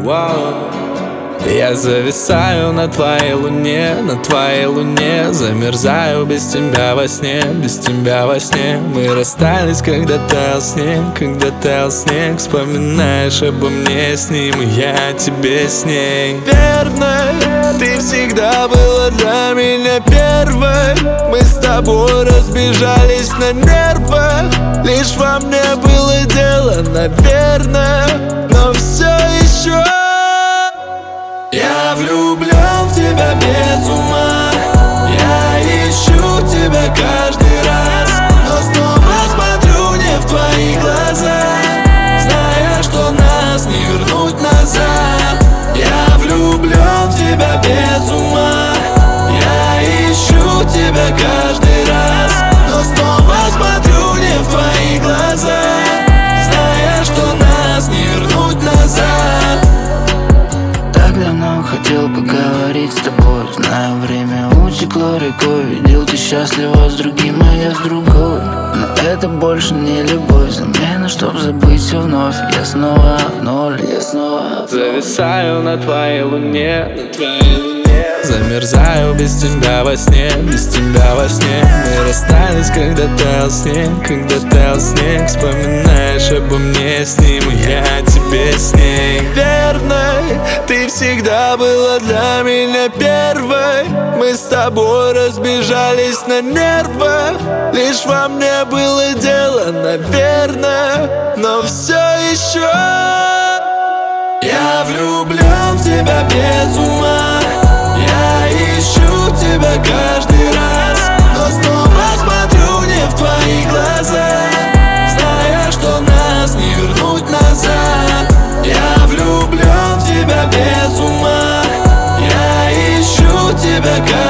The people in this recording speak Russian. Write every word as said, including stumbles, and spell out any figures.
Я зависаю на твоей луне, на твоей луне. Замерзаю без тебя во сне, без тебя во сне. Мы расстались, когда таял снег, когда таял снег. Вспоминаешь обо мне с ним, и я тебе с ней. Верной, ты всегда была для меня первой. Мы с тобой разбежались на нервах. Лишь во мне было дело, наверное, но все еще я влюблен в тебя без ума. Я ищу тебя каждый раз, но снова смотрю не в твои глаза, зная, что нас не вернуть назад. Я влюблен в тебя без ума. Я ищу тебя каждый раз, но снова смотрю не в твои глаза, зная, что нас не вернуть назад. Давно хотел поговорить с тобой. Знаю, время утекло рекой. Видел, ты счастлива с другим, а я с другой. Но это больше не любовь. Замена, чтоб забыть все вновь. Я снова в ноль, я снова зависаю на твоей луне, на твоей луне. Замерзаю без тебя во сне, без тебя во сне. Мы расстались, когда таял снег, когда таял снег. Вспоминаешь обо мне с ним, и я тебе с ней. Верной, ты всегда была для меня первой. Мы с тобой разбежались на нервах. Лишь во мне было дело, наверное, но все еще я влюблен в тебя без ума. Я ищу тебя каждый раз, но снова смотрю не в твои глаза, зная, что нас не вернуть назад. Я влюблен в тебя без ума. Я ищу тебя каждый раз.